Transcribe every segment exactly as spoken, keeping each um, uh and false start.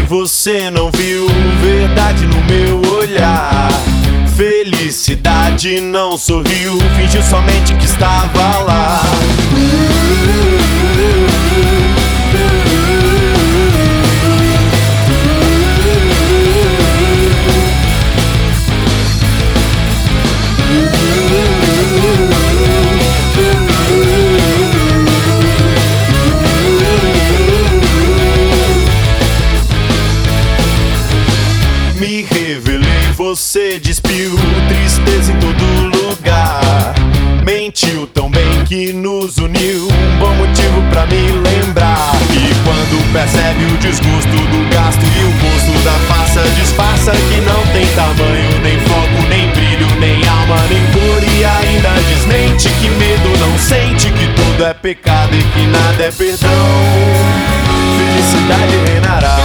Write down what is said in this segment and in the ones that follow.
você não viu verdade no meu olhar. Felicidade não sorriu, fingiu somente que estava lá. Me revelei, você despiu tristeza em todo lugar. Mentiu tão bem que nos uniu, um bom motivo pra me lembrar. E quando percebe o desgosto do gasto e o gosto da farsa, disfarça que não tem tamanho, nem foco, nem brilho, nem alma, nem cor. E ainda desmente que medo não sente, que tudo é pecado e que nada é perdão. Felicidade reinará.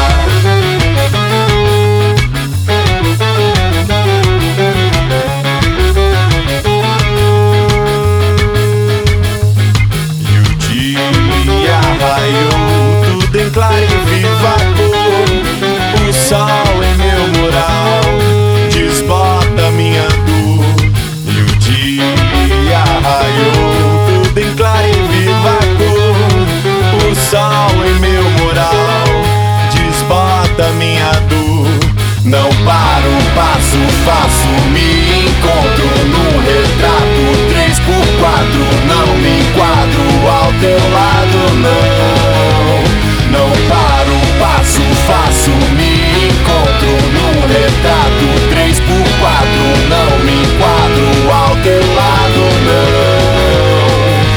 Clara e viva cor, o sol em meu mural desbota minha dor. E o dia raiou, tudo em clara e viva cor, o sol em meu mural desbota minha dor. Não paro, passo, faço, me encontro num retrato três por quatro. Não me enquadro ao teu lado, não. Não paro, passo, faço, me encontro num retrato três por quatro. Não me enquadro ao teu lado, não.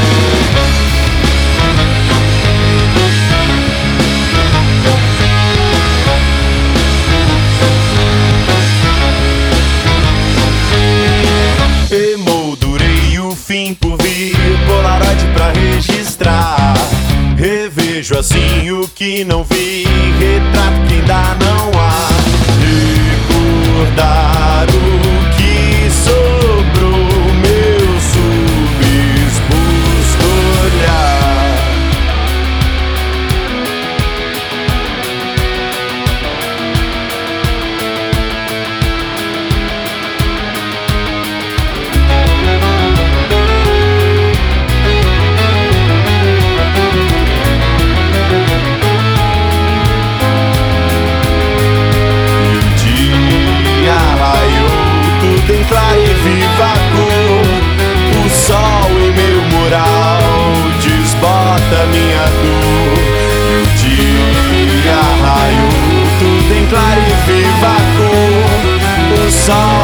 Emoldurei o fim por vir, Polaroid pra registrar. Revejo assim o que não vi, retrato que ainda não há. Recordar o que sobrou, meu subexposto olhar. Clara e viva cor, o sol em meu mural desbota minha dor. E o dia raiou, tudo em clara e viva cor, o sol